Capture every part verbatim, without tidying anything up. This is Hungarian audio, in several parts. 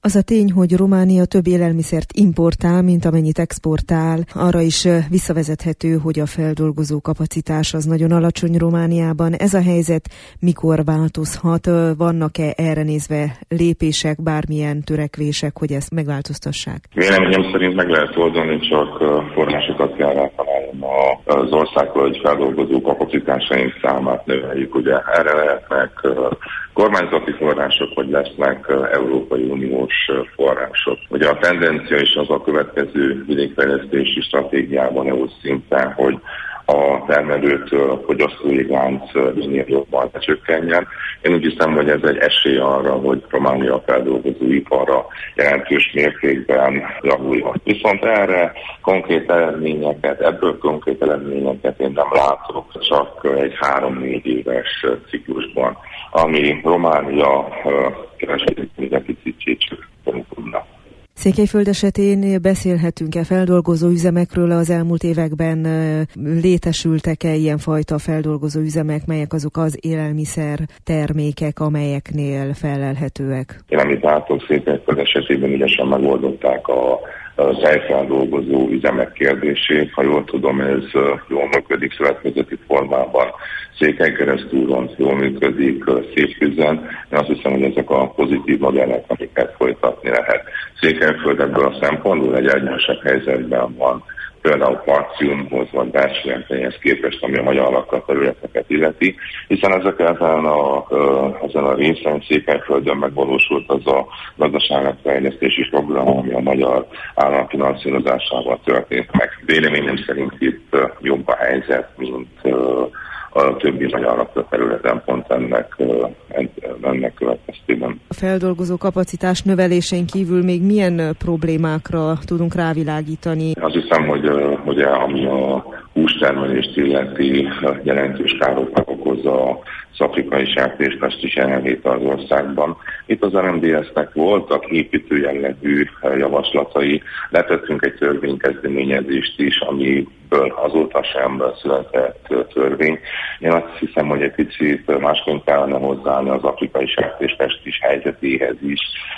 Az a tény, hogy Románia több élelmiszert importál, mint amennyit exportál, arra is visszavezethető, hogy a feldolgozó kapacitás az nagyon alacsony Romániában. Ez a helyzet mikor változhat? Vannak-e erre nézve lépések, bármilyen törekvések, hogy ezt megváltoztassák? Véleményem szerint meg lehet oldani, csak forrásokat kell eltalálni az országban, feldolgozó kapacitásaink számát növeljük. Ugye erre lehetnek kormányzati források, vagy lesznek Európai Uniós források. Ugye a tendencia is az a következő vidékfejlesztési stratégiában é u szinten, hogy a termelőtől a fogyasztói lánc minél jobban lecsökkenjen. Én úgy hiszem, hogy ez egy esély arra, hogy Románia feldolgozóipara jelentős mértékben javuljon. Viszont erre konkrét eredményeket, ebből konkrét eredményeket én nem látok, csak egy három-négy éves ciklusban, ami Románia kereskedelmi deficitjét csökkenteni tudna. Székelyföld esetén beszélhetünk-e feldolgozó üzemekről? Az elmúlt években létesültek-e ilyenfajta feldolgozó üzemek, melyek azok az élelmiszer termékek, amelyeknél felelhetőek? Én amit látok, Székelyföld esetében ügyesen megoldották a tejfeldolgozó üzemek kérdését. Ha jól tudom, ez jól működik szövetkezeti formában. Székelykeresztúron jól működik, Szépküzen. Én azt hiszem, hogy ezek a pozitív modellek, amiket folytatni lehet. Székelyföld ebből a szempontból egy egyenlősebb helyzetben van, például Partiumhoz vagy Bácsilentenyhez képest, ami a magyar lakóterületeket illeti, hiszen ezek ezen a, ezen a részen Székelyföldön megvalósult az a gazdaságfejlesztési program, ami a magyar állam finanszírozásával történt meg. Véleményem szerint itt jobb a helyzet, mint a többi magyar lakóterületen pont ennek, ennek következtében. A feldolgozó kapacitás növelésén kívül még milyen problémákra tudunk rávilágítani? Azt hiszem, hogy ugye, ami a hústermelést illeti, jelentős károkat okozza az afrikai sertéspest is jelenlét az országban. Itt az er em dé es-nek voltak építő jellegű javaslatai, letettünk egy törvénykezdeményezést is, amiből azóta sem született törvény. Én azt hiszem, hogy egy picit másként kellene hozzáállni az afrikai sertéspest is helyzetéhez is,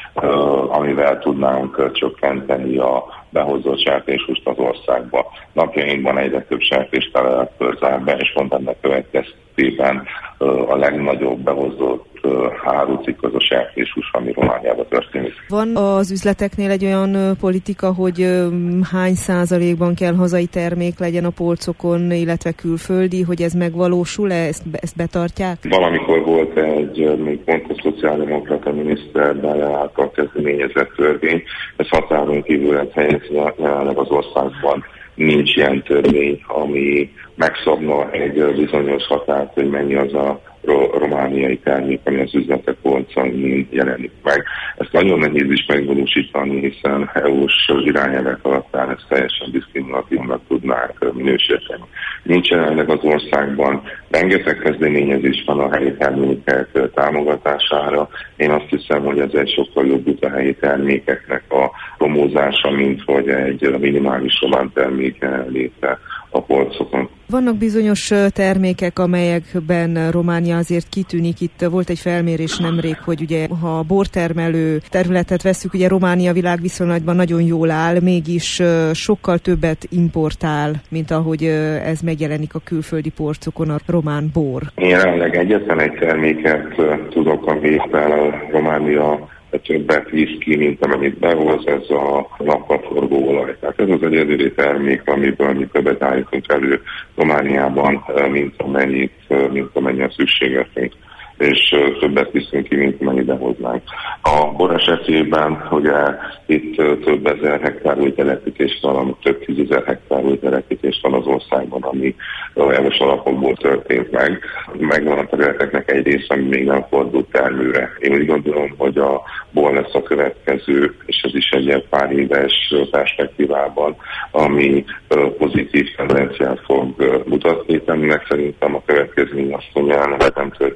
amivel tudnánk csökkenteni a behozott sertéshúst az országba. Napjainkban egyre több sertéstelet zár be, és pont ennek következtében a legnagyobb behozott árucikk az a sertéshús, ami Romániában történik. Van az üzleteknél egy olyan politika, hogy hány százalékban kell hazai termék legyen a polcokon, illetve külföldi, hogy ez megvalósul-e, ezt, ezt betartják? Valamikor volt egy, még pont a szociáldemokrata miniszterben által kezdeményezett törvény, ez határon kívül lett helyezni, jelenleg az országban nincs ilyen törvény, ami megszabna egy bizonyos határt, hogy mennyi az a romániai termék, ami az üzletek polcain jelenik meg. Ezt nagyon nehéz is megvalósítani, hiszen é u-s irányelvek alatt ezt teljesen diszkriminatívnak tudnák minősíteni. Nincs jelenleg az országban, rengeteg kezdeményezés van a helyi termékek támogatására. Én azt hiszem, hogy ez egy sokkal jobb út a helyi termékeknek a promózása, mint hogy egy minimális román termék jelenléte a polcokon. Vannak bizonyos termékek, amelyekben Románia azért kitűnik. Itt volt egy felmérés nemrég, hogy ugye, ha a bortermelő területet vesszük, ugye Románia világviszonylatban nagyon jól áll, mégis sokkal többet importál, mint ahogy ez megjelenik a külföldi polcokon, a román bor. Én jelenleg egyetlen egy terméket tudok, amivel a Románia többet visz ki, mint amennyit behoz, ez a napraforgó olaj. Tehát ez az egyedüli termék, amiből mi többet állítunk elő Romániában, mint amennyit, mint amennyi a szükségetünk, és többet viszünk ki, mint amennyi behoznánk. A bor esetében ugye itt több ezer hektár új telepítés van, több tízezer hektár új telepítés van az országban, ami valós alapokból történt meg. Megvan a területeknek egy része, ami még nem fordult termőre. Én úgy gondolom, hogy a bor lesz a következő, és ez is egy pár éves perspektívában, ami pozitív tendenciát fog mutatni. Ennek szerintem a következmény azt mondja, hogy nem történik meg,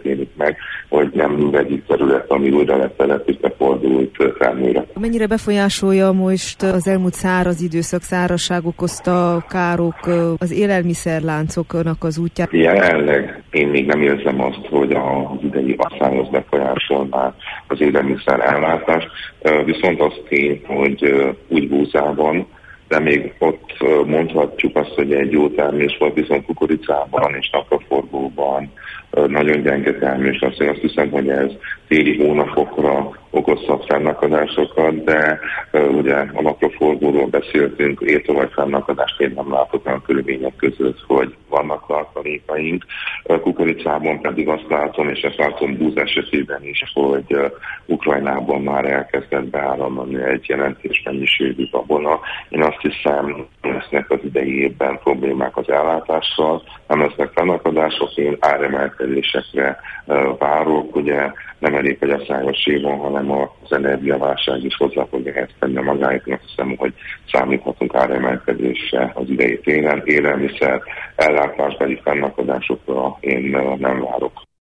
meg, hogy nem mindegyik terület, ami újra letelepítve fordult felnőre. Mennyire befolyásolja most az elmúlt száraz időszak, szárazság okozta károk az élelmiszerláncoknak az útját? Jelenleg én még nem érzem azt, hogy az idei asszályhoz befolyásolná az élelmiszer ellátást, viszont az tény, hogy úgy Búzában, de még ott mondhatjuk azt, hogy egy jó termés volt, viszont kukoricában és napraforgóban nagyon gyenge termés lesz. Én azt hiszem, hogy ez téli hónapokra okozhat fennakadásokat, de uh, ugye a napraforgóról beszéltünk, étovaj fennakadást én nem látok olyan körülmények között, hogy vannak tartalékaink. Uh, kukoricában pedig azt látom, és ezt látom Búz esetében is, hogy uh, Ukrajnában már elkezdett beáramlani egy jelentős mennyiségű gabona. Én azt hiszem, lesznek az idei évben problémák az ellátással, nem lesznek fennakadások, én áremelkedésekre uh, várok, ugye nem elég, hogy a szájos évon, hanem az energiaválság is hozzá fogja ezt tenni magáit. Én azt hiszem, hogy számíthatunk áremelkedésre az idei télen. Élelmiszer ellátásbeli fennakadásokra én nem várok.